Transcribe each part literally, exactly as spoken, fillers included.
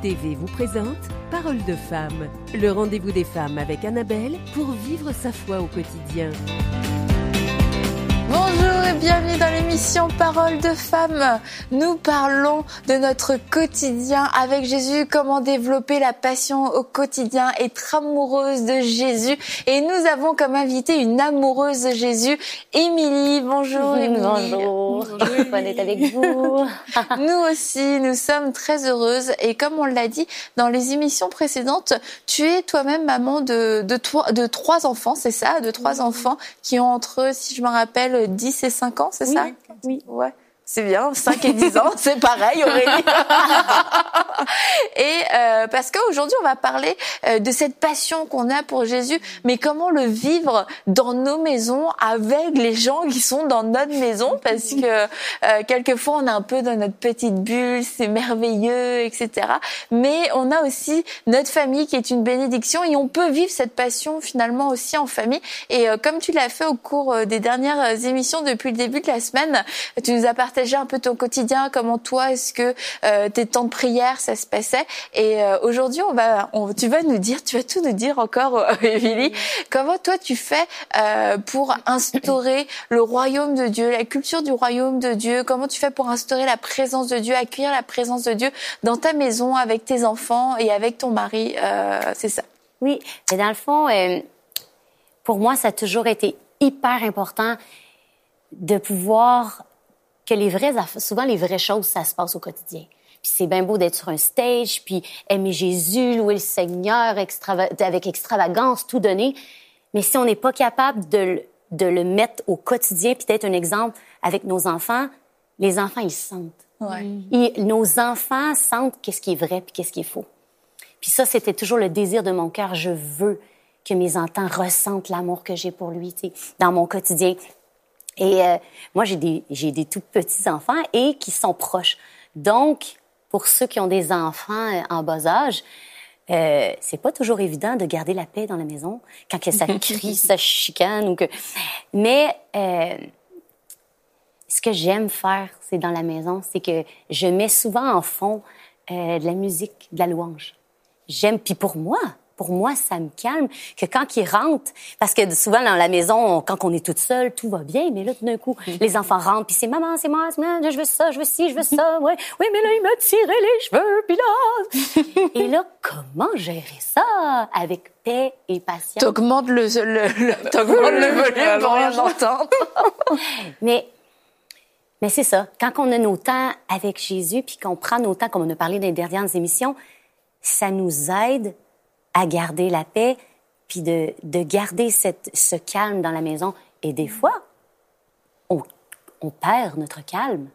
T V vous présente Parole de femme, le rendez-vous des femmes avec Annabelle pour vivre sa foi au quotidien. Bonjour et bienvenue dans l'émission Parole de femme. Nous parlons de notre quotidien avec Jésus, comment développer la passion au quotidien, être amoureuse de Jésus. Et nous avons comme invitée une amoureuse de Jésus, Émilie. Bonjour Émilie. Bonjour, bonne d'être avec vous. Nous aussi, nous sommes très heureuses. Et comme on l'a dit dans les émissions précédentes, tu es toi-même maman de, de, toi, de trois enfants, c'est ça? De trois oui. enfants qui ont entre, si je me rappelle, dix et cinq ans, c'est oui, ça? Oui. Ouais. C'est bien, cinq et dix ans, c'est pareil, Aurélie. Et euh, parce qu'aujourd'hui, on va parler euh, de cette passion qu'on a pour Jésus, mais comment le vivre dans nos maisons avec les gens qui sont dans notre maison, parce que euh, quelquefois, on est un peu dans notre petite bulle, c'est merveilleux, et cetera. Mais on a aussi notre famille qui est une bénédiction et on peut vivre cette passion finalement aussi en famille. Et euh, comme tu l'as fait au cours euh, des dernières émissions depuis le début de la semaine, tu nous as partagé un peu ton quotidien, comment toi, est-ce que euh, tes temps de prière, ça se passait. Et euh, aujourd'hui, on va, on, tu vas nous dire, tu vas tout nous dire encore, euh, Émilie, comment toi tu fais euh, pour instaurer le royaume de Dieu, la culture du royaume de Dieu, comment tu fais pour instaurer la présence de Dieu, accueillir la présence de Dieu dans ta maison, avec tes enfants et avec ton mari, euh, c'est ça. Oui, mais dans le fond, euh, pour moi, ça a toujours été hyper important de pouvoir que les vraies souvent les vraies choses, ça se passe au quotidien. Puis c'est bien beau d'être sur un stage, puis aimer Jésus, louer le Seigneur extrava- avec extravagance, tout donner. Mais si on n'est pas capable de, de le mettre au quotidien, puis d'être un exemple avec nos enfants, les enfants, ils sentent. Ouais. Et nos enfants sentent qu'est-ce qui est vrai puis qu'est-ce qui est faux. Puis ça, c'était toujours le désir de mon cœur. Je veux que mes enfants ressentent l'amour que j'ai pour lui, tu sais, dans mon quotidien. Et euh, moi, j'ai des, j'ai des tout petits enfants et qui sont proches. Donc, pour ceux qui ont des enfants en bas âge, euh, c'est pas toujours évident de garder la paix dans la maison quand que ça crie, ça chicane ou que. Mais euh, ce que j'aime faire, c'est dans la maison, c'est que je mets souvent en fond euh, de la musique, de la louange. J'aime, puis pour moi. Pour moi, ça me calme que quand ils rentrent, parce que souvent dans la maison, quand on est toute seule, tout va bien, mais là, tout d'un coup, les enfants rentrent, puis c'est maman, c'est moi, c'est moi, je veux ça, je veux ci, je veux ça, ouais, oui, mais là, il m'a tiré les cheveux, puis là, et là, comment gérer ça avec paix et patience? T'augmentes le, le, le, t'augmentes le volume pour rien entendre. mais, mais c'est ça. Quand on a nos temps avec Jésus, puis qu'on prend nos temps, comme on a parlé dans les dernières émissions, ça nous aide à garder la paix, puis de, de garder cette, ce calme dans la maison. Et des fois, on, on perd notre calme.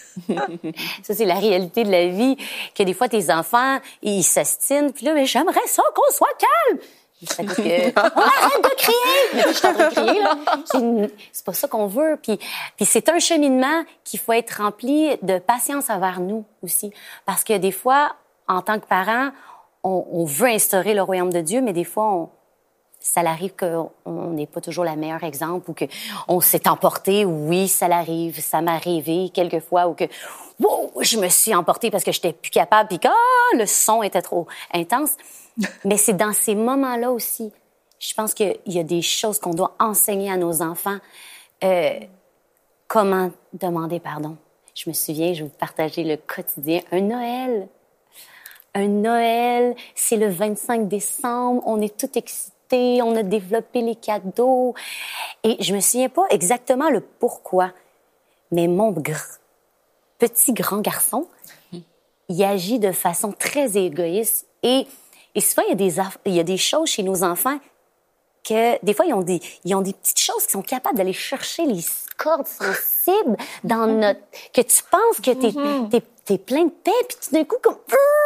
Ça, c'est la réalité de la vie, que des fois, tes enfants, ils s'astinent, puis là, mais j'aimerais ça qu'on soit calme. C'est parce que, on arrête de crier! Mais je suis en train de crier, là. C'est, c'est pas ça qu'on veut. Puis, puis c'est un cheminement qu'il faut être rempli de patience envers nous aussi. Parce que des fois, en tant que parents, On, on veut instaurer le royaume de Dieu, mais des fois, on, ça arrive qu'on n'est pas toujours le meilleur exemple ou qu'on s'est emporté. Oui, ça l'arrive, ça m'est arrivé quelquefois ou que wow, je me suis emportée parce que j'étais plus capable puis que ah, le son était trop intense. Mais c'est dans ces moments-là aussi, je pense qu'il y a des choses qu'on doit enseigner à nos enfants. Euh, comment demander pardon? Je me souviens, je vais vous partager le quotidien. Un Noël... Un Noël, c'est le vingt-cinq décembre, on est tout excités, on a développé les cadeaux. Et je me souviens pas exactement le pourquoi, mais mon gr- petit grand garçon, il agit de façon très égoïste. Et, et souvent, il y, a des aff- il y a des choses chez nos enfants que, des fois, ils ont des, ils ont des petites choses qui sont capables d'aller chercher les cordes sensibles dans notre... que tu penses que t'es, t'es, t'es plein de paix, puis tout d'un coup, comme...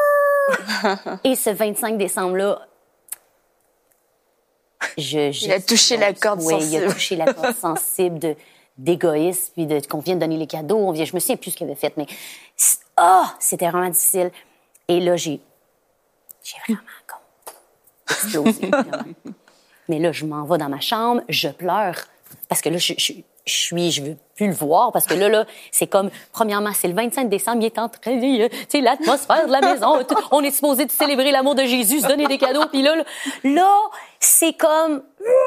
Et ce vingt-cinq décembre-là, je, je, il a touché la corde oui, sensible. Il a touché la corde sensible de, d'égoïsme, puis de, qu'on vient de donner les cadeaux. On vient, je me souviens plus ce qu'il avait fait, mais ah, oh, c'était vraiment difficile. Et là, j'ai, j'ai vraiment comme explosé. Vraiment. Mais là, je m'en vais dans ma chambre, je pleure, parce que là, je, je, je suis, je veux plus le voir parce que là, là, c'est comme, premièrement, c'est le vingt-cinq décembre, il est en train, tu sais, l'atmosphère de la maison, on est supposé de célébrer l'amour de Jésus, se donner des cadeaux, puis là, là, là, c'est comme,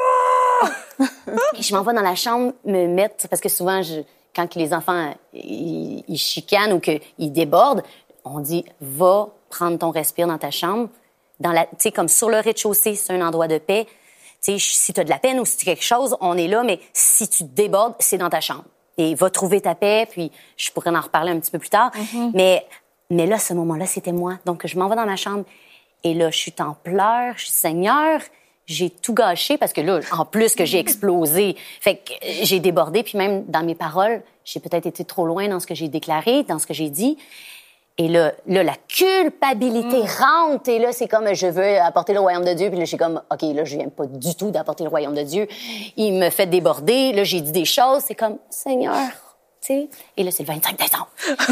je m'en vais dans la chambre me mettre, parce que souvent, je, quand les enfants, ils, ils chicanent ou qu'ils débordent, on dit, va prendre ton respire dans ta chambre, dans la, tu sais, comme sur le rez-de-chaussée, c'est un endroit de paix. Tu sais, si tu as de la peine ou si tu as quelque chose, on est là, mais si tu te débordes, c'est dans ta chambre. Et va trouver ta paix, puis je pourrais en reparler un petit peu plus tard. Mm-hmm. Mais, mais là, ce moment-là, c'était moi. Donc, je m'en vais dans ma chambre et là, je suis en pleurs. Je suis Seigneur, j'ai tout gâché parce que là, en plus que j'ai explosé, fait que j'ai débordé. Puis même dans mes paroles, j'ai peut-être été trop loin dans ce que j'ai déclaré, dans ce que j'ai dit. Et là, là, la culpabilité mmh. rentre. Et là, c'est comme, je veux apporter le royaume de Dieu. Puis là, je suis comme, OK, là, je viens pas du tout d'apporter le royaume de Dieu. Il me fait déborder. Là, j'ai dit des choses. C'est comme, Seigneur, tu sais. Et là, c'est le vingt-cinq décembre.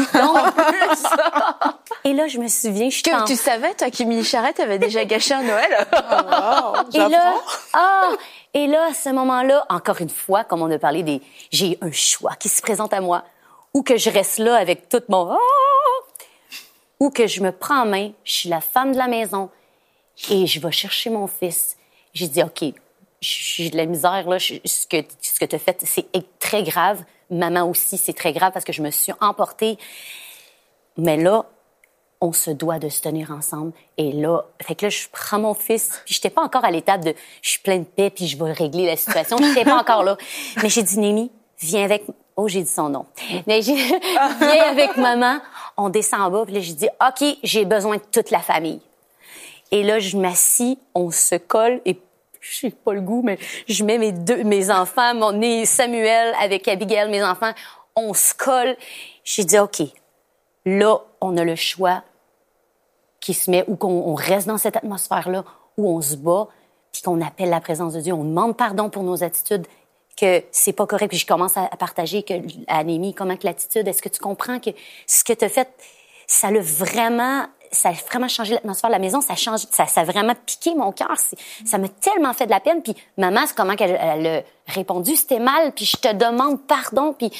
Donc, et là, je me souviens, je suis Que en... tu savais, toi, qu'Émilie Charrette avait déjà gâché un Noël? Oh, wow, et là, ah, et là, à ce moment-là, encore une fois, comme on a parlé des, j'ai un choix qui se présente à moi. Ou que je reste là avec tout mon, oh, ou que je me prends en main, je suis la femme de la maison et je vais chercher mon fils. J'ai dit, OK, j'ai de la misère, là, je, ce que, ce que tu as fait, c'est très grave. Maman aussi, c'est très grave parce que je me suis emportée. Mais là, on se doit de se tenir ensemble. Et là, fait que là, je prends mon fils, puis j'étais pas encore à l'étape de je suis pleine de paix, puis je vais régler la situation. J'étais pas encore là. Mais j'ai dit, Némi, viens avec... Oh, j'ai dit son nom. Mais j'ai viens avec maman, on descend en bas, puis là, j'ai dit, OK, j'ai besoin de toute la famille. Et là, je m'assis, on se colle, et je n'ai pas le goût, mais je mets mes deux, mes enfants, mon nez Samuel avec Abigail, mes enfants, on se colle. J'ai dit, OK, là, on a le choix qui se met, ou qu'on on reste dans cette atmosphère-là, où on se bat, puis qu'on appelle la présence de Dieu, on demande pardon pour nos attitudes, que c'est pas correct. Puis je commence à, à partager que, à Némi, comment que l'attitude, est-ce que tu comprends que ce que tu as fait, ça l'a vraiment, ça a vraiment changé l'atmosphère de la maison, ça change, ça, ça a vraiment piqué mon cœur. Ça m'a tellement fait de la peine. Puis maman, c'est comment qu'elle elle a répondu, c'était mal, puis je te demande pardon. Puis,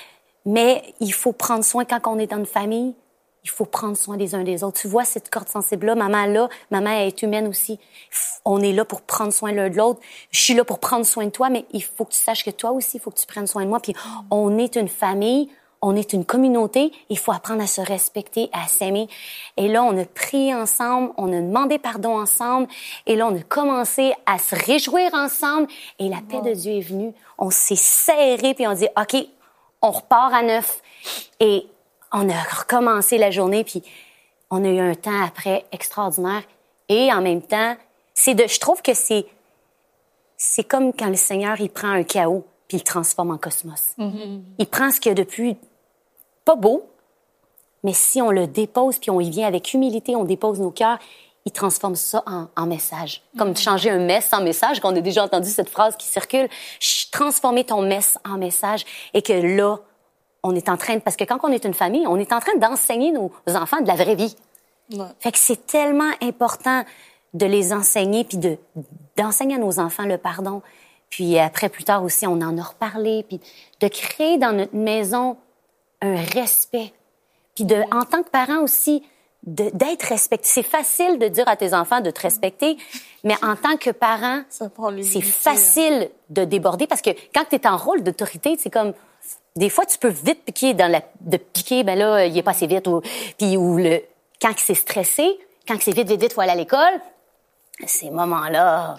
mais il faut prendre soin quand on est dans une famille. Il faut prendre soin des uns des autres. Tu vois cette corde sensible-là, maman là, maman elle est humaine aussi. On est là pour prendre soin l'un de l'autre. Je suis là pour prendre soin de toi, mais il faut que tu saches que toi aussi, il faut que tu prennes soin de moi. Puis on est une famille, on est une communauté. Il faut apprendre à se respecter, à s'aimer. Et là, on a prié ensemble, on a demandé pardon ensemble. Et là, on a commencé à se réjouir ensemble. Et la paix de Dieu est venue. On s'est serré, puis on dit, OK, on repart à neuf. Et on a recommencé la journée, puis on a eu un temps après extraordinaire. Et en même temps, c'est de, je trouve que c'est, c'est comme quand le Seigneur, il prend un chaos, puis il le transforme en cosmos. Mm-hmm. Il prend ce qu'il y a de plus pas beau, mais si on le dépose, puis on y vient avec humilité, on dépose nos cœurs, il transforme ça en, en message. Comme mm-hmm. changer un mess en message, qu'on a déjà entendu cette phrase qui circule. Transformer ton mess en message, et que là, on est en train de... Parce que quand on est une famille, on est en train d'enseigner nos enfants de la vraie vie. Ouais. Fait que c'est tellement important de les enseigner, puis de, d'enseigner à nos enfants le pardon. Puis après, plus tard aussi, on en a reparlé, puis de créer dans notre maison un respect. Puis de, en tant que parent aussi, de, d'être respecté. C'est facile de dire à tes enfants de te respecter, mais en tant que parent, c'est facile de déborder, parce que quand tu es en rôle d'autorité, c'est comme... Des fois, tu peux vite piquer dans la... De piquer, ben là, il est pas assez vite. Ou, puis, ou le... Quand c'est stressé, quand c'est vite, vite, vite, faut aller à l'école, ces moments-là...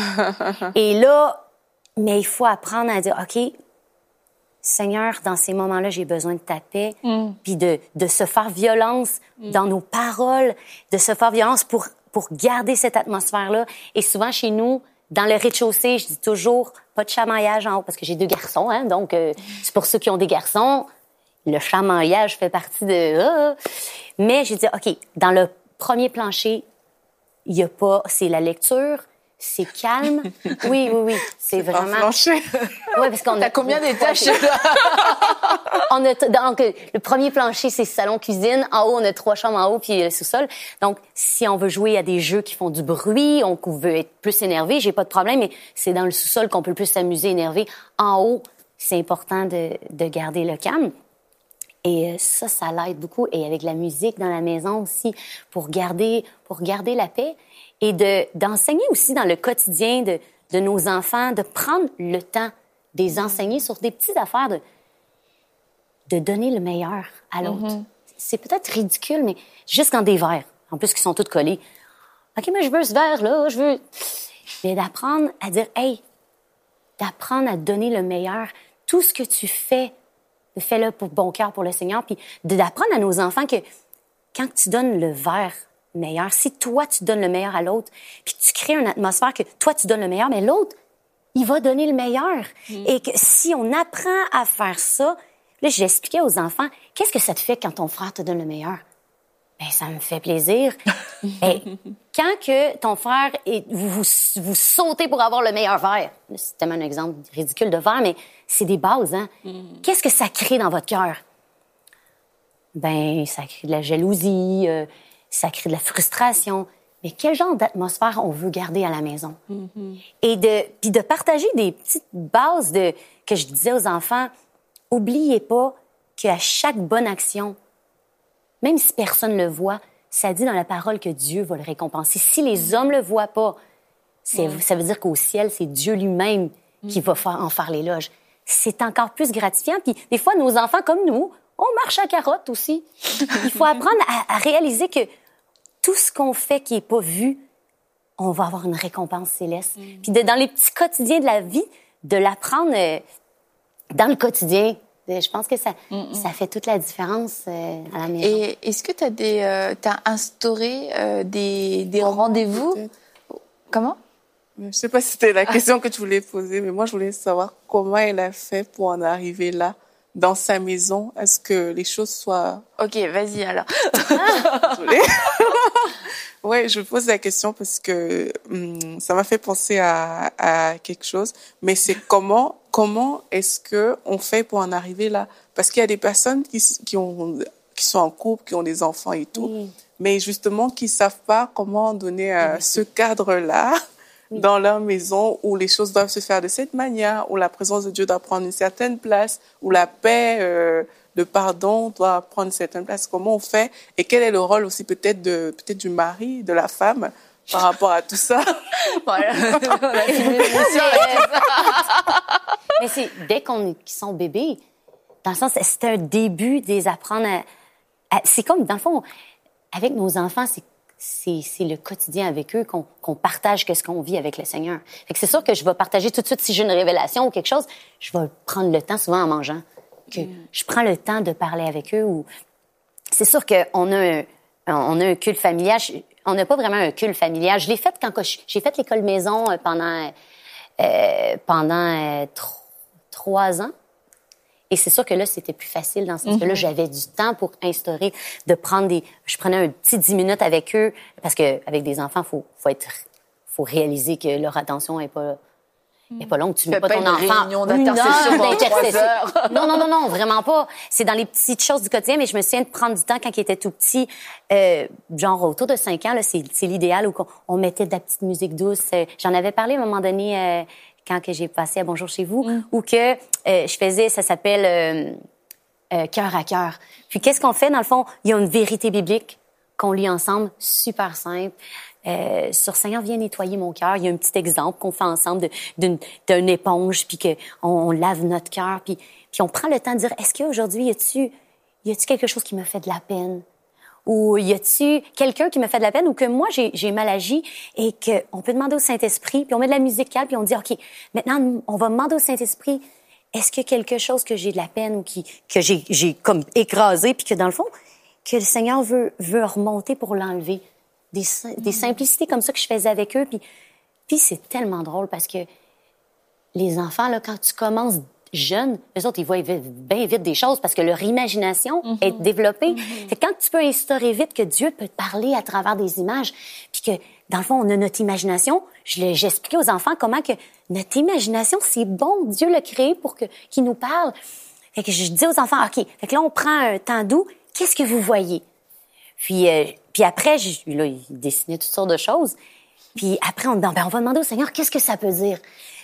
Et là, mais il faut apprendre à dire, OK, Seigneur, dans ces moments-là, j'ai besoin de ta paix, mm. puis de, de se faire violence mm. dans nos paroles, de se faire violence pour, pour garder cette atmosphère-là. Et souvent, chez nous, dans le rez-de-chaussée, je dis toujours, pas de chamaillage en haut, parce que j'ai deux garçons, hein, donc euh, c'est pour ceux qui ont des garçons, le chamaillage fait partie de... Ah. Mais j'ai dit, OK, dans le premier plancher, il y a pas... C'est la lecture, c'est calme. Oui, oui, oui, c'est, c'est vraiment... Pas plancher. Oui, parce qu'on a... T'as combien d'étages? On a t- donc le premier plancher, c'est salon cuisine. En haut, on a trois chambres en haut puis le sous-sol. Donc si on veut jouer à des jeux qui font du bruit, on veut être plus énervé, j'ai pas de problème, mais c'est dans le sous-sol qu'on peut plus s'amuser, énervé. En haut, c'est important de, de garder le calme. Et ça, ça l'aide beaucoup. Et avec la musique dans la maison aussi, pour garder, pour garder la paix. Et de, d'enseigner aussi dans le quotidien de, de nos enfants, de prendre le temps de les enseigner sur des petites affaires, de, de donner le meilleur à l'autre. Mm-hmm. C'est peut-être ridicule, mais juste dans des verres, en plus qu'ils sont tous collés. OK, mais je veux ce verre-là, je veux... Mais d'apprendre à dire, hey, d'apprendre à donner le meilleur. Tout ce que tu fais, fais-le pour bon cœur pour le Seigneur. Puis d'apprendre à nos enfants que quand tu donnes le verre meilleur, si toi, tu donnes le meilleur à l'autre, puis tu crées une atmosphère que toi, tu donnes le meilleur, mais l'autre, il va donner le meilleur. Mm. Et que si on apprend à faire ça, là, j'expliquais aux enfants, qu'est-ce que ça te fait quand ton frère te donne le meilleur? Ben, ça me fait plaisir. Et quand que ton frère et vous, vous, vous sautez pour avoir le meilleur verre, c'est tellement un exemple ridicule de verre, mais c'est des bases, hein? Mm. Qu'est-ce que ça crée dans votre cœur? Ben, ça crée de la jalousie, euh, ça crée de la frustration. Mais quel genre d'atmosphère on veut garder à la maison? Mm-hmm. Et de, puis de partager des petites bases de, que je disais aux enfants, oubliez pas qu'à chaque bonne action, même si personne ne le voit, ça dit dans la parole que Dieu va le récompenser. Si les hommes ne le voient pas, c'est, mm. ça veut dire qu'au ciel, c'est Dieu lui-même mm. qui va faire, en faire l'éloge. C'est encore plus gratifiant. Puis des fois, nos enfants comme nous, on marche à carotte aussi. Il faut apprendre à, à réaliser que tout ce qu'on fait qui n'est pas vu, on va avoir une récompense céleste. Mm. Puis de, dans les petits quotidiens de la vie, de l'apprendre euh, dans le quotidien. Je pense que ça, mm-hmm. ça fait toute la différence euh, à la maison. Et est-ce que tu as des, euh, t'as instauré euh, des, des rendez-vous? Peut-être. Comment? Je ne sais pas si c'était la question que tu voulais poser, mais moi, je voulais savoir comment elle a fait pour en arriver là, dans sa maison. Est-ce que les choses soient... Ok, vas-y alors. Désolée. Ouais, je pose la question parce que hum, ça m'a fait penser à, à quelque chose. Mais c'est comment, comment est-ce que on fait pour en arriver là? Parce qu'il y a des personnes qui, qui ont, qui sont en couple, qui ont des enfants et tout, oui. mais justement qui savent pas comment donner euh, oui. ce cadre-là oui. dans leur maison où les choses doivent se faire de cette manière, où la présence de Dieu doit prendre une certaine place, où la paix, euh, le pardon doit prendre une certaine place. Comment on fait? Et quel est le rôle aussi peut-être de, peut-être du mari, de la femme par rapport à tout ça? Voilà. Mais c'est, dès qu'on qu'ils sont bébés, dans le sens, c'est un début de les apprendre à, à, c'est comme, dans le fond, avec nos enfants, c'est, c'est, c'est le quotidien avec eux qu'on, qu'on partage qu'est-ce qu'on vit avec le Seigneur. Fait que c'est sûr que je vais partager tout de suite, si j'ai une révélation ou quelque chose, je vais prendre le temps, souvent en mangeant, que mm. je prends le temps de parler avec eux. Ou... C'est sûr qu'on a un, on a un culte familial. On n'a pas vraiment un culte familial. Je l'ai fait quand j'ai fait l'école maison pendant, euh, pendant euh, tro- trois ans. Et c'est sûr que là, c'était plus facile dans ce sens mm-hmm. que là, j'avais du temps pour instaurer, de prendre des... Je prenais un petit dix minutes avec eux, parce qu'avec des enfants, il faut, faut, être, faut réaliser que leur attention n'est pas... Et pas long, tu mets pas, pas ton enfant. Réunion d'intercession pendant trois heures. Non, non, non, non, vraiment pas. C'est dans les petites choses du quotidien, mais je me souviens de prendre du temps quand il était tout petit, euh, genre autour de cinq ans, là, c'est, c'est l'idéal où on, on mettait de la petite musique douce. J'en avais parlé à un moment donné euh, quand que j'ai passé à Bonjour chez vous, mm. où que euh, je faisais, ça s'appelle euh, euh, cœur à cœur. Puis qu'est-ce qu'on fait dans le fond? Il y a une vérité biblique qu'on lit ensemble, super simple. Euh, sur Seigneur, viens nettoyer mon cœur. Il y a un petit exemple qu'on fait ensemble de, d'une, d'une éponge, puis qu'on on lave notre cœur, puis, puis on prend le temps de dire, est-ce qu'aujourd'hui, y a-tu, y a-tu quelque chose qui me fait de la peine? Ou y a-tu quelqu'un qui me fait de la peine ou que moi, j'ai, j'ai mal agi et qu'on peut demander au Saint-Esprit, puis on met de la musique calme, puis on dit, OK, maintenant, on va demander au Saint-Esprit, est-ce qu'il y a quelque chose que j'ai de la peine ou qui, que j'ai, j'ai comme écrasé, puis que dans le fond, que le Seigneur veut, veut remonter pour l'enlever? Des, des simplicités comme ça que je faisais avec eux. Puis, puis c'est tellement drôle parce que les enfants, là, quand tu commences jeune, eux autres, ils voient bien vite des choses parce que leur imagination mm-hmm. est développée. Mm-hmm. Fait que quand tu peux instaurer vite que Dieu peut te parler à travers des images, puis que, dans le fond, on a notre imagination, je l'ai, j'expliquais aux enfants comment que notre imagination, c'est bon, Dieu l'a créé pour que, qu'il nous parle. Fait que je dis aux enfants, OK, fait que là, on prend un temps doux, qu'est-ce que vous voyez? Puis, euh, puis après, je, là, il dessinait toutes sortes de choses. Puis après, on, ben, on va demander au Seigneur, qu'est-ce que ça peut dire?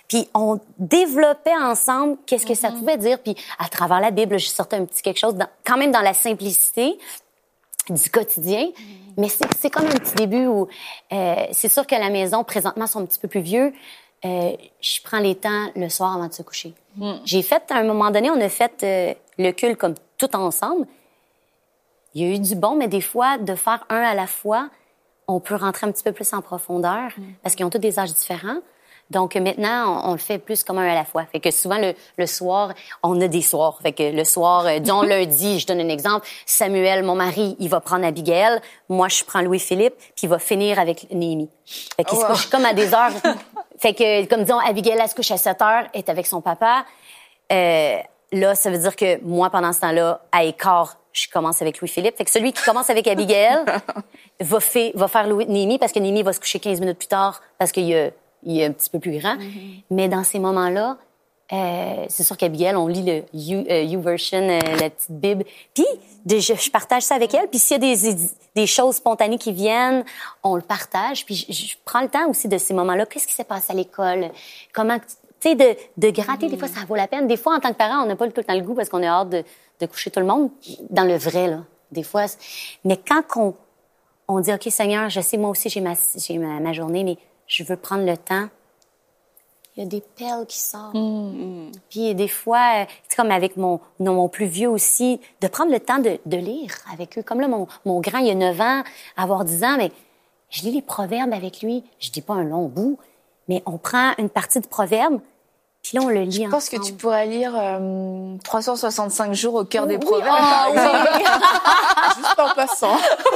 Puis on développait ensemble qu'est-ce que mm-hmm. ça pouvait dire. Puis à travers la Bible, je sortais un petit quelque chose, dans, quand même dans la simplicité du quotidien. Mm-hmm. Mais c'est, c'est comme un petit début où euh, c'est sûr que la maison, présentement, sont un petit peu plus vieux. Euh, je prends les temps le soir avant de se coucher. Mm. J'ai fait, à un moment donné, on a fait euh, le culte comme tout ensemble. Il y a eu du bon, mais des fois, de faire un à la fois, on peut rentrer un petit peu plus en profondeur mm. parce qu'ils ont tous des âges différents. Donc maintenant, on, on le fait plus comme un à la fois. Fait que souvent, le, le soir, on a des soirs. Fait que le soir, euh, disons lundi, je donne un exemple, Samuel, mon mari, il va prendre Abigail. Moi, je prends Louis-Philippe, puis il va finir avec Néhémie. Fait qu'il oh, se couche wow. comme à des heures. Fait que, comme disons, Abigail, elle se couche à sept heures, est avec son papa. Euh, là, ça veut dire que moi, pendant ce temps-là, à écart, je commence avec Louis-Philippe. Fait que celui qui commence avec Abigail va, fait, va faire Louis, Néhémie parce que Néhémie va se coucher quinze minutes plus tard parce qu'il a il est un petit peu plus grand. Mm-hmm. Mais dans ces moments-là, euh, c'est sûr qu'Abigail, on lit le You, euh, YouVersion, euh, la petite Bible. Puis, de, je, je partage ça avec elle. Puis, s'il y a des, des choses spontanées qui viennent, on le partage. Puis, je, je prends le temps aussi de ces moments-là. Qu'est-ce qui s'est passé à l'école? Comment, tu sais, de, de gratter, mm-hmm. des fois, ça vaut la peine. Des fois, en tant que parent, on n'a pas tout le temps le goût parce qu'on a hâte de, de coucher tout le monde. Dans le vrai, là. Des fois. Mais quand on, on dit, OK, Seigneur, je sais, moi aussi, j'ai ma, j'ai ma, ma journée, mais je veux prendre le temps. Il y a des perles qui sortent. Mm. Puis des fois, c'est comme avec mon, non, mon plus vieux aussi, de prendre le temps de, de lire avec eux. Comme là, mon, mon grand, il a neuf ans, avoir dix ans, mais je lis les proverbes avec lui. Je dis pas un long bout, mais on prend une partie de proverbes, puis là, on le lit Je ensemble. pense que tu pourrais lire euh, trois cent soixante-cinq jours au cœur oui, des proverbes, oh, par exemple. Juste en passant.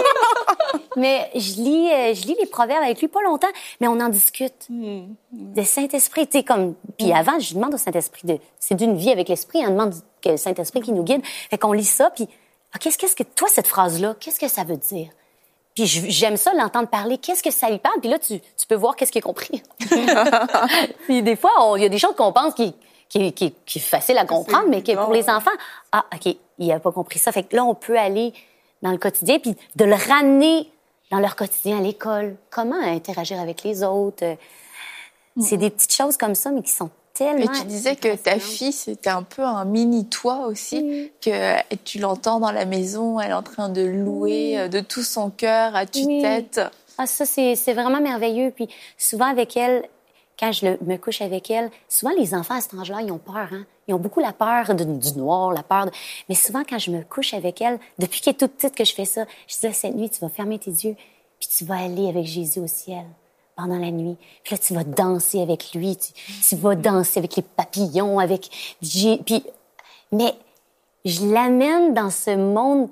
Mais je lis, euh, je lis les proverbes avec lui pas longtemps, mais on en discute. Mm. Le Saint-Esprit, tu sais, comme... Puis mm. avant, je demande au Saint-Esprit de... C'est d'une vie avec l'Esprit, on demande que le Saint-Esprit qui nous guide. Fait qu'on lit ça, puis... Ah, qu'est-ce, qu'est-ce que... Toi, cette phrase-là, qu'est-ce que ça veut dire? Puis j'aime ça, l'entendre parler. Qu'est-ce que ça lui parle? Puis là, tu, tu peux voir qu'est-ce qu'il a compris. Puis des fois, il y a des choses qu'on pense qui... Qui, qui, qui est facile à comprendre, mais que pour les enfants, ah, OK, il n'a pas compris ça. Fait que là, on peut aller dans le quotidien, puis de le ramener dans leur quotidien à l'école. Comment interagir avec les autres. Mm-hmm. C'est des petites choses comme ça, mais qui sont tellement... Et tu disais que ta fille, c'était un peu un mini-toi aussi, mm. que tu l'entends dans la maison, elle est en train de louer mm. de tout son cœur à tue-tête. Oui. Ah, ça, c'est, c'est vraiment merveilleux. Puis souvent, avec elle... Quand je le, me couche avec elle, souvent, les enfants à cet âge-là, ils ont peur, hein? Ils ont beaucoup la peur de, du noir, la peur de... Mais souvent, quand je me couche avec elle, depuis qu'elle est toute petite que je fais ça, je dis, cette nuit, tu vas fermer tes yeux, puis tu vas aller avec Jésus au ciel pendant la nuit. Puis là, tu vas danser avec lui, tu, tu vas danser avec les papillons, avec... Puis... Mais je l'amène dans ce monde...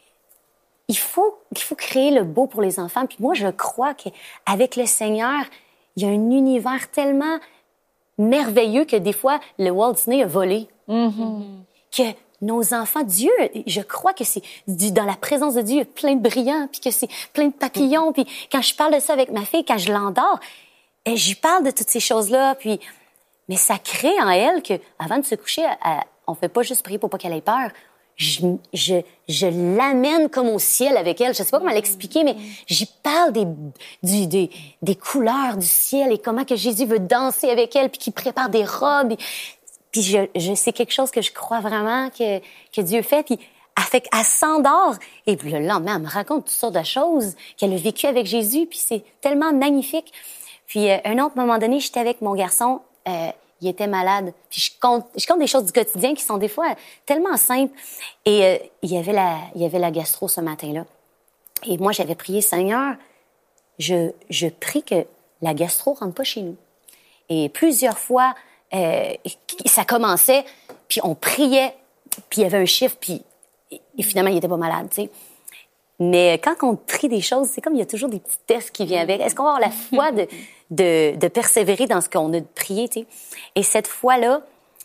Il faut, il faut créer le beau pour les enfants. Puis moi, je crois qu'avec le Seigneur... Il y a un univers tellement merveilleux que des fois, le Walt Disney a volé. Mm-hmm. Que nos enfants, Dieu, je crois que c'est dans la présence de Dieu, il y a plein de brillants, puis que c'est plein de papillons. Puis quand je parle de ça avec ma fille, quand je l'endors, j'y parle de toutes ces choses-là. Puis, mais ça crée en elle que, avant de se coucher, elle, on fait pas juste prier pour pas qu'elle ait peur. Je, je, je l'amène comme au ciel avec elle. Je sais pas comment l'expliquer, mais j'y parle des, du, des, des couleurs du ciel et comment que Jésus veut danser avec elle puis qu'il prépare des robes. Et, puis je, je, c'est quelque chose que je crois vraiment que, que Dieu fait. Puis elle, fait, elle s'endort et puis le lendemain, elle me raconte toutes sortes de choses qu'elle a vécues avec Jésus. Puis c'est tellement magnifique. Puis euh, un autre moment donné, j'étais avec mon garçon. Euh, Il était malade. Puis je compte, je compte des choses du quotidien qui sont des fois tellement simples. Et euh, il y avait la, il y avait la gastro ce matin-là. Et moi, j'avais prié, Seigneur, je, je prie que la gastro rentre pas chez nous. Et plusieurs fois, euh, ça commençait, puis on priait, puis il y avait un chiffre, puis et finalement, il était pas malade, tu sais. Mais quand on prie des choses, c'est comme il y a toujours des petits tests qui viennent avec. Est-ce qu'on va avoir la foi de, de, de persévérer dans ce qu'on a prié, tu sais? Et cette fois-là,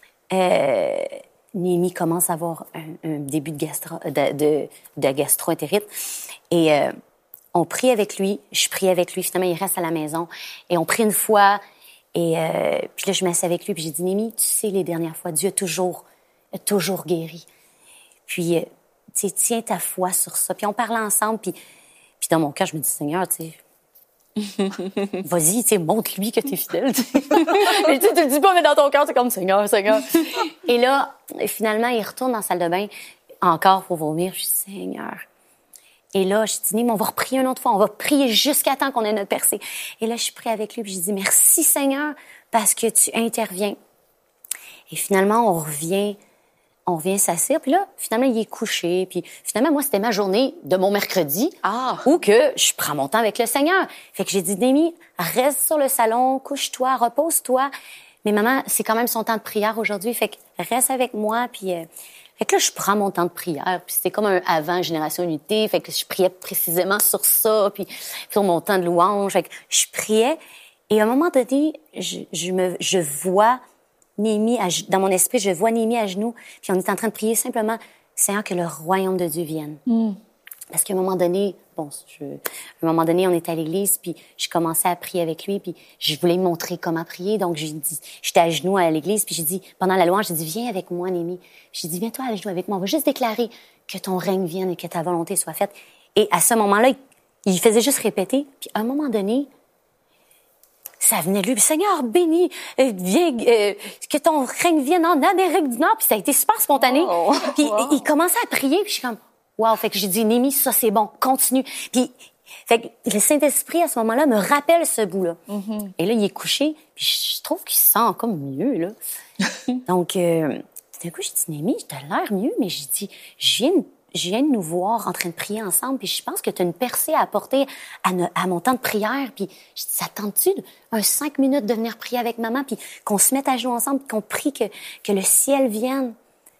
euh, Néhémie commence à avoir un, un début de, gastro, de, de, de gastro-entérite. Et euh, on prie avec lui, je prie avec lui, finalement, il reste à la maison. Et on prie une fois, et euh, puis là, je m'assieds avec lui, puis j'ai dit, Néhémie, tu sais, les dernières fois, Dieu a toujours, a toujours guéri. Puis... Euh, tu tiens ta foi sur ça. Puis on parlait ensemble, puis, puis dans mon cœur, je me dis, Seigneur, tu sais, Vas-y, tu sais, montre-lui que t'es fidèle. Mais tu sais, tu le dis pas, mais dans ton cœur, c'est comme Seigneur, Seigneur. Et là, finalement, il retourne dans la salle de bain, encore pour vomir. Je dis, Seigneur. Et là, je dis, mais on va reprier une autre fois. On va prier jusqu'à temps qu'on ait notre percée. Et là, je suis pris avec lui, puis je dis, merci Seigneur, parce que tu interviens. Et finalement, on revient, on revient s'asseoir. Puis là, finalement, il est couché. Puis finalement, moi, c'était ma journée de mon mercredi Ah. où que je prends mon temps avec le Seigneur. Fait que j'ai dit, Némi, reste sur le salon, couche-toi, repose-toi. Mais maman, c'est quand même son temps de prière aujourd'hui. Fait que reste avec moi, puis... Euh, Fait que là, je prends mon temps de prière, puis c'était comme un avant Génération Unité, fait que je priais précisément sur ça, puis sur mon temps de louange, fait que je priais, et à un moment donné, je, je me, je vois Némi, à, dans mon esprit, je vois Némi à genoux, puis on est en train de prier simplement, Seigneur, que le royaume de Dieu vienne. Mm. Parce qu'à un moment donné, bon, je, à un moment donné, on était à l'église, puis je commençais à prier avec lui, puis je voulais lui montrer comment prier. Donc, j'ai dit, j'étais à genoux à l'église, puis j'ai dit, pendant la louange, j'ai dit, viens avec moi, Némi. J'ai dit, viens-toi à genoux avec moi. On va juste déclarer que ton règne vienne et que ta volonté soit faite. Et à ce moment-là, il, il faisait juste répéter. Puis à un moment donné, ça venait de lui. Puis, Seigneur, béni, euh, viens, euh, que ton règne vienne en Amérique du Nord. Puis ça a été super spontané. Oh, puis wow. il commençait à prier, puis je suis comme, wow. Fait que j'ai dit, Némi, ça c'est bon, continue. Puis, fait que le Saint-Esprit, à ce moment-là, me rappelle ce bout-là. Mm-hmm. Et là, il est couché, puis je trouve qu'il se sent comme mieux, là. Donc, euh, d'un coup, j'ai dit, Némi, t'as l'air mieux, mais j'ai dit, je viens, je viens de nous voir en train de prier ensemble, puis je pense que t'as une percée à apporter à, ne, à mon temps de prière. Puis je dis, ça tente-tu un cinq minutes de venir prier avec maman, puis qu'on se mette à genoux ensemble, puis qu'on prie que, que le ciel vienne?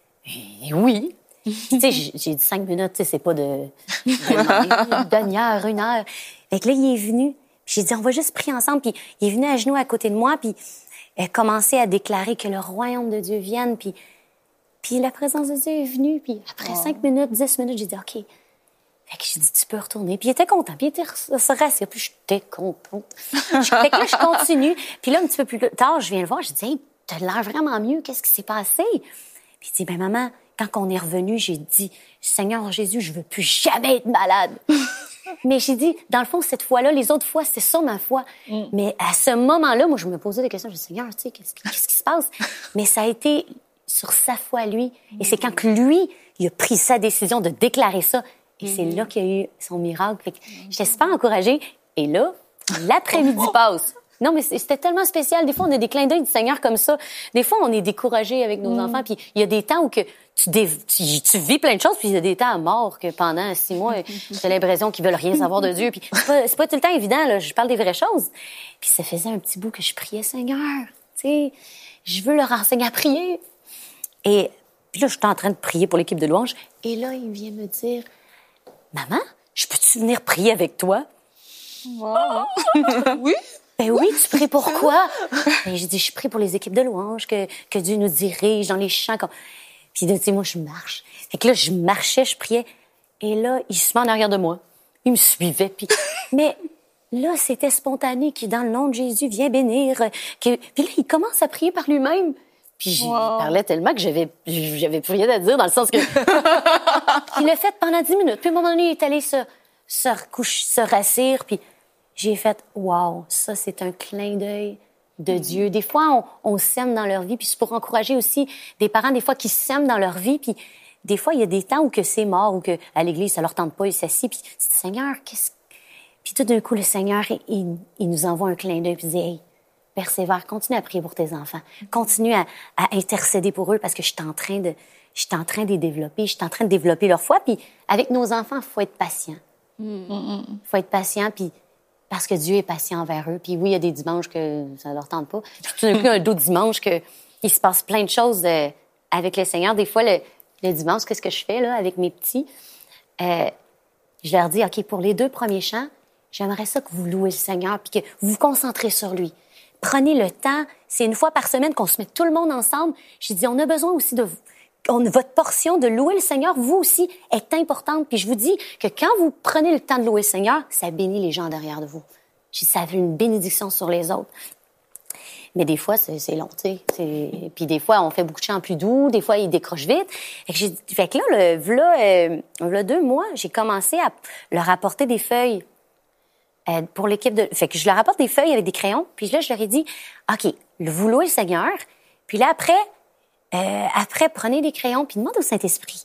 Et oui. Tu sais, j'ai dit cinq minutes, tu sais, c'est pas de, de une demi-heure, une heure. Fait que là, il est venu. J'ai dit, on va juste prier ensemble. Puis il est venu à genoux à côté de moi, puis il a commencé à déclarer que le royaume de Dieu vienne. Puis, puis la présence de Dieu est venue. Puis après cinq oh. minutes, dix minutes, j'ai dit, OK. Fait que j'ai dit, tu peux retourner. Puis il était content. Puis il était se rassis. Puis j'étais contente. Fait que là, je continue. Puis là, un petit peu plus tard, je viens le voir. Je dis, hey, t'as l'air vraiment mieux. Qu'est-ce qui s'est passé? Puis il dit, ben maman, quand on est revenu, j'ai dit, Seigneur Jésus, je veux plus jamais être malade. Mais j'ai dit, dans le fond, cette fois-là, les autres fois, c'était ça ma foi. Mm. Mais à ce moment-là, moi, je me posais des questions. Je dis, Seigneur, tu sais, qu'est-ce, qu'est-ce qui se passe? Mais ça a été sur sa foi, lui. Et c'est quand que lui, il a pris sa décision de déclarer ça. Et mm. c'est là qu'il y a eu son miracle. Fait que j'étais super encouragée. Et là, l'après-midi passe. Non, mais c'était tellement spécial. Des fois, on a des clins d'œil du Seigneur comme ça. Des fois, on est découragé avec nos mm. enfants. Puis il y a des temps où que tu, dé... tu, tu vis plein de choses, puis il y a des temps à mort que pendant six mois, j'ai l'impression qu'ils veulent rien savoir de Dieu. Puis c'est pas, c'est pas tout le temps évident, là. Je parle des vraies choses. Puis ça faisait un petit bout que je priais, Seigneur, tu sais, je veux leur enseigner à prier. Et puis là, j'étais en train de prier pour l'équipe de louange. Et là, il vient me dire, Maman, je peux-tu venir prier avec toi? Wow. Oui. Ben oui, tu pries pour quoi? Ben, j'ai dit, je prie pour les équipes de louange, que, que Dieu nous dirige dans les chants. Comme... Puis il dit, moi, je marche. Fait que là, je marchais, je priais. Et là, il se met en arrière de moi. Il me suivait. Puis... Mais là, c'était spontané, qui, dans le nom de Jésus, vient bénir. Que... Puis là, il commence à prier par lui-même. Puis wow. Il parlait tellement que j'avais, j'avais plus rien à dire, dans le sens que... Il l'a fait pendant dix minutes. Puis à un moment donné, il est allé se, se recoucher, se rassir, puis... J'ai fait, wow, ça, c'est un clin d'œil de Dieu. Des fois, on, on sème dans leur vie, puis c'est pour encourager aussi des parents, des fois, qui sèment dans leur vie, puis des fois, il y a des temps où que c'est mort, ou que à l'église, ça leur tente pas, ils s'assient, puis ils disent, Seigneur, qu'est-ce... Puis tout d'un coup, le Seigneur, il, il nous envoie un clin d'œil, puis il dit, hey, persévère, continue à prier pour tes enfants, continue à, à intercéder pour eux, parce que je suis en train de, je suis en train de les développer, je suis en train de développer leur foi, puis avec nos enfants, il faut être patient. Il faut être patient, puis parce que Dieu est patient envers eux. Puis oui, il y a des dimanches que ça leur tente pas. Puis tout d'un coup, il y a d'autres dimanches que il se passe plein de choses euh, avec le Seigneur. Des fois, le, le dimanche, qu'est-ce que je fais là avec mes petits? Euh, je leur dis, OK, pour les deux premiers chants, j'aimerais ça que vous louez le Seigneur puis que vous vous concentrez sur lui. Prenez le temps. C'est une fois par semaine qu'on se met tout le monde ensemble. J'ai dit, on a besoin aussi de... On, votre portion de louer le Seigneur, vous aussi, est importante. Puis je vous dis que quand vous prenez le temps de louer le Seigneur, ça bénit les gens derrière de vous. Je dis, ça fait une bénédiction sur les autres. Mais des fois, c'est, c'est long, tu sais. Puis des fois, on fait beaucoup de chants plus doux. Des fois, ils décrochent vite. Fait que, j'ai... fait que là, le, v'là, euh, v'là deux mois, j'ai commencé à leur apporter des feuilles. euh, pour l'équipe de... Fait que je leur apporte des feuilles avec des crayons, puis là, je leur ai dit, OK, vous louez le Seigneur, puis là, après, euh, après, prenez des crayons, puis demandez au Saint-Esprit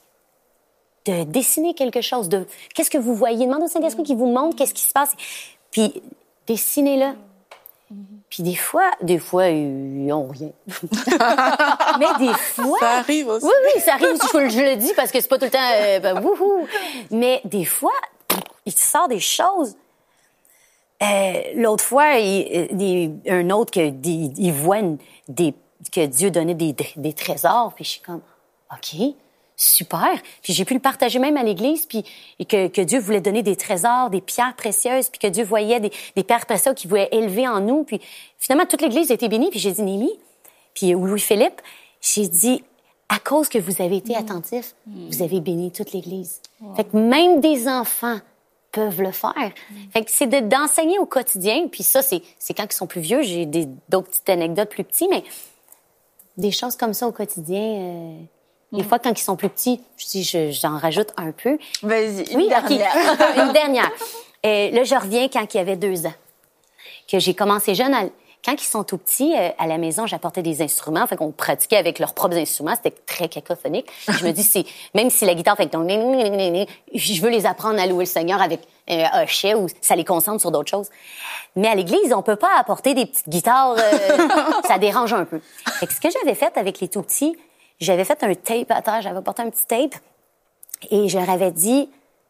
de dessiner quelque chose, de... Qu'est-ce que vous voyez? Demandez au Saint-Esprit qu'il vous montre qu'est-ce qui se passe. Puis, dessinez-le. Puis des fois, des fois, ils n'ont rien. Mais des fois... Ça arrive aussi. Oui, oui, ça arrive. Je, je le dis parce que c'est pas tout le temps... Euh, ben, wouhou. Mais des fois, il sort des choses. Euh, l'autre fois, il, il, un autre, que, il, il voit une, des, que Dieu donnait des, des, des trésors. Puis je suis comme, OK, super. Puis j'ai pu le partager même à l'église, puis et que, que Dieu voulait donner des trésors, des pierres précieuses, puis que Dieu voyait des, des pierres précieuses qu'il voulait élever en nous. Puis finalement, toute l'église a été bénie. Puis j'ai dit, Némi, puis Louis-Philippe, j'ai dit, à cause que vous avez été mmh. attentifs, mmh. vous avez béni toute l'église. Wow. Fait que même des enfants peuvent le faire. Mmh. Fait que c'est de, d'enseigner au quotidien. Puis ça, c'est, c'est quand ils sont plus vieux. J'ai des, d'autres petites anecdotes plus petits, mais des choses comme ça au quotidien... Euh, Des fois, quand ils sont plus petits, je dis, je, j'en rajoute un peu. Vas-y, une oui, dernière. Okay. Une dernière. Et là, je reviens quand il y avait deux ans, que j'ai commencé jeune. À, quand ils sont tout petits, euh, à la maison, j'apportais des instruments. Fait qu'on pratiquait avec leurs propres instruments. C'était très cacophonique. Je me dis, c'est même si la guitare fait donc, je veux les apprendre à louer le Seigneur avec un euh, hochet ou ça les concentre sur d'autres choses. Mais à l'église, on peut pas apporter des petites guitares. Euh, ça dérange un peu. Fait que ce que j'avais fait avec les tout petits, j'avais fait un tape à terre, j'avais porté un petit tape et je leur avais dit,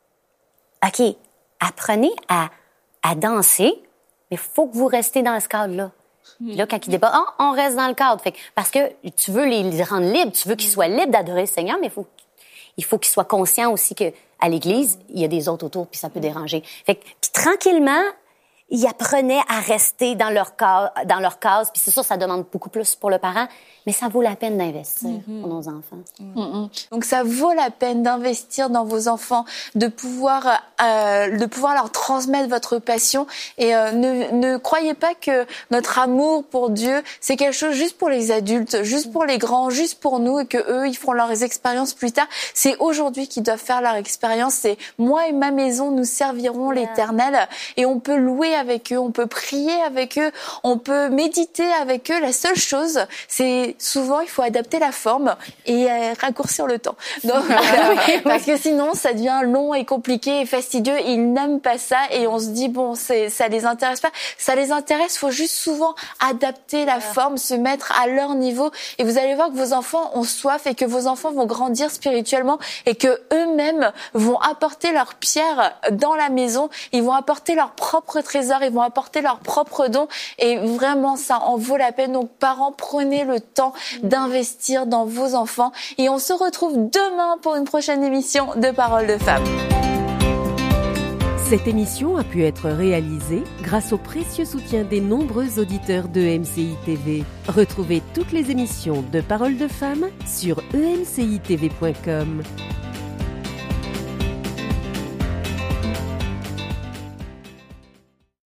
OK, apprenez à, à danser, mais il faut que vous restez dans ce cadre-là. Mmh. Puis là, quand ils débattent, oh, on reste dans le cadre. Fait que, parce que tu veux les, les rendre libres, tu veux qu'ils soient libres d'adorer le Seigneur, mais il faut, il faut qu'ils soient conscients aussi qu'à l'église, il y a des autres autour, puis ça peut déranger. Fait que, puis tranquillement, ils apprenaient à rester dans leur case, dans leur case. Puis c'est sûr, ça demande beaucoup plus pour le parent, mais ça vaut la peine d'investir mm-hmm. pour nos enfants. Mm-hmm. Donc ça vaut la peine d'investir dans vos enfants, de pouvoir, euh, de pouvoir leur transmettre votre passion. Et euh, ne, ne croyez pas que notre amour pour Dieu, c'est quelque chose juste pour les adultes, juste pour les grands, juste pour nous, et que eux, ils feront leurs expériences plus tard. C'est aujourd'hui qu'ils doivent faire leur expérience. C'est moi et ma maison, nous servirons yeah. l'Éternel. Et on peut louer avec eux, on peut prier avec eux, on peut méditer avec eux. La seule chose, c'est souvent il faut adapter la forme et euh, raccourcir le temps. Donc, euh, parce que sinon ça devient long et compliqué et fastidieux. Ils n'aiment pas ça et on se dit bon, c'est ça les intéresse pas. Ça les intéresse. Faut juste souvent adapter la forme, se mettre à leur niveau et vous allez voir que vos enfants ont soif et que vos enfants vont grandir spirituellement et que eux-mêmes vont apporter leur pierre dans la maison. Ils vont apporter leur propre trésor. Ils vont apporter leurs propres dons et vraiment ça en vaut la peine. Donc parents, prenez le temps d'investir dans vos enfants et on se retrouve demain pour une prochaine émission de Paroles de Femmes. Cette émission a pu être réalisée grâce au précieux soutien des nombreux auditeurs de E M C I T V. Retrouvez toutes les émissions de Paroles de Femmes sur e m c i t v point com.